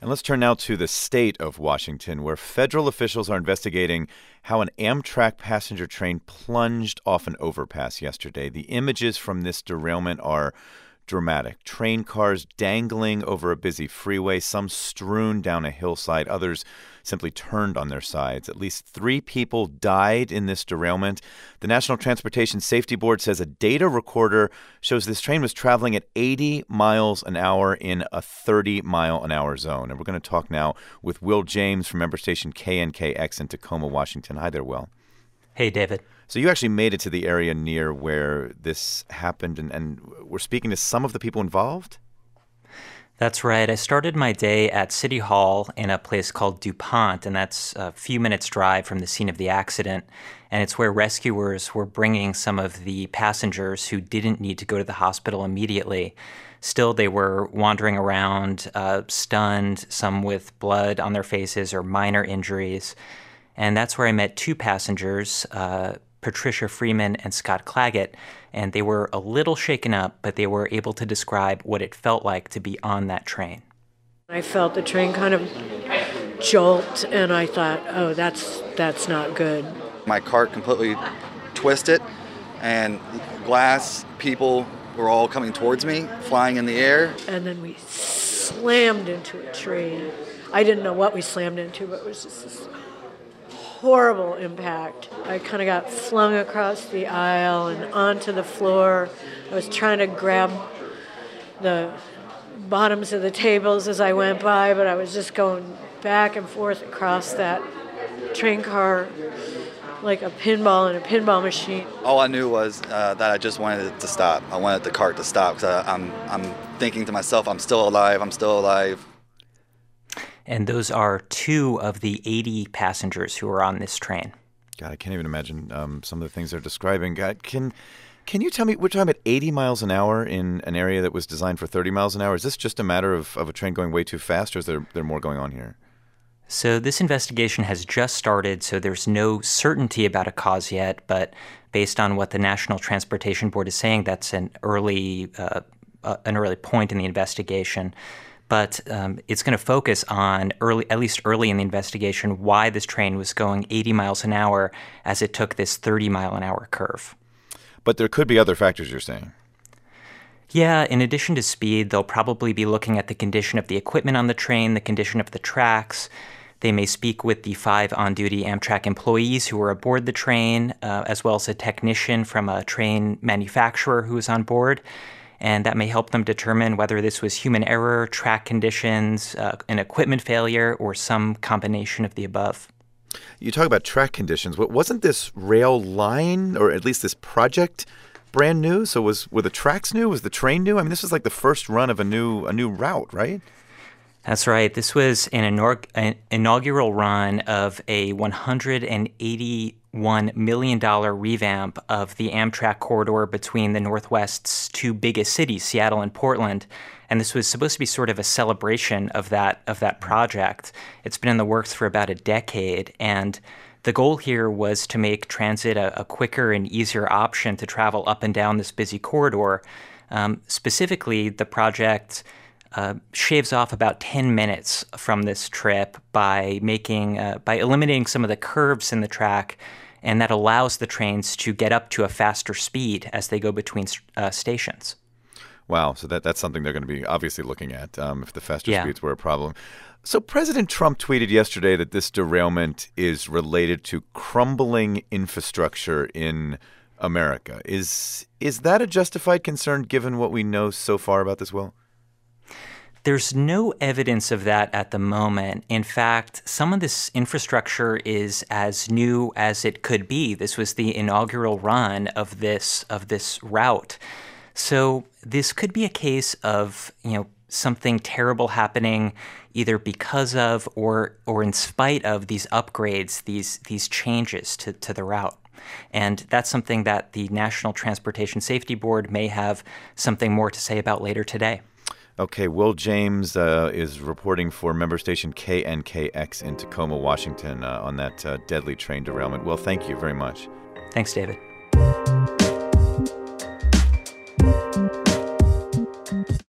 And let's turn now to the state of Washington, where federal officials are investigating how an Amtrak passenger train plunged off an overpass yesterday. The images from this derailment are dramatic. Train cars dangling over a busy freeway, some strewn down a hillside, others simply turned on their sides. At least 3 people died in this derailment. The National Transportation Safety Board says a data recorder shows this train was traveling at 80 miles an hour in a 30-mile-an-hour zone. And we're going to talk now with Will James from member station KNKX in Tacoma, Washington. Hi there, Will. Hey, David. So you actually made it to the area near where this happened, and we're speaking to some of the people involved? That's right. I started my day at City Hall in a place called DuPont, and that's a few minutes' drive from the scene of the accident. And it's where rescuers were bringing some of the passengers who didn't need to go to the hospital immediately. Still, they were wandering around, stunned, some with blood on their faces or minor injuries. And that's where I met 2 passengers, Patricia Freeman and Scott Claggett, and they were a little shaken up, but they were able to describe what it felt like to be on that train. I felt the train kind of jolt, and I thought, oh, that's not good. My cart completely twisted, and glass people were all coming towards me, flying in the air. And then we slammed into a tree. I didn't know what we slammed into, but it was just this horrible impact. I kind of got flung across the aisle and onto the floor. I was trying to grab the bottoms of the tables as I went by, but I was just going back and forth across that train car like a pinball in a pinball machine. All I knew was that I just wanted it to stop. I wanted the cart to stop because I'm thinking to myself, I'm still alive. And those are 2 of the 80 passengers who were on this train. God, I can't even imagine some of the things they're describing. God, can you tell me, we're talking about 80 miles an hour in an area that was designed for 30 miles an hour. Is this just a matter of a train going way too fast, or is there more going on here? So this investigation has just started, so there's no certainty about a cause yet, but based on what the National Transportation Board is saying, that's an early point in the investigation. But it's going to focus on, at least early in the investigation, why this train was going 80 miles an hour as it took this 30-mile-an-hour curve. But there could be other factors, you're saying? Yeah, in addition to speed, they'll probably be looking at the condition of the equipment on the train, the condition of the tracks. They may speak with the 5 on-duty Amtrak employees who were aboard the train, as well as a technician from a train manufacturer who was on board. And that may help them determine whether this was human error, track conditions, an equipment failure, or some combination of the above. You talk about track conditions. Wasn't this rail line, or at least this project, brand new? So were the tracks new? Was the train new? I mean, this was like the first run of a new route, right? That's right. This was an inaugural run of a $181 million revamp of the Amtrak corridor between the Northwest's 2 biggest cities, Seattle and Portland. And this was supposed to be sort of a celebration of that project. It's been in the works for about a decade, and the goal here was to make transit a quicker and easier option to travel up and down this busy corridor. Specifically, the project shaves off about 10 minutes from this trip by eliminating some of the curves in the track, and that allows the trains to get up to a faster speed as they go between stations. Wow, so that's something they're going to be obviously looking at if the faster speeds were a problem. So President Trump tweeted yesterday that this derailment is related to crumbling infrastructure in America. Is that a justified concern given what we know so far about this, Will? There's no evidence of that at the moment. In fact, some of this infrastructure is as new as it could be. This was the inaugural run of this route. So this could be a case of, something terrible happening either because of or in spite of these upgrades, these changes to the route. And that's something that the National Transportation Safety Board may have something more to say about later today. Okay, Will James is reporting for member station KNKX in Tacoma, Washington on that deadly train derailment. Will, thank you very much. Thanks, David.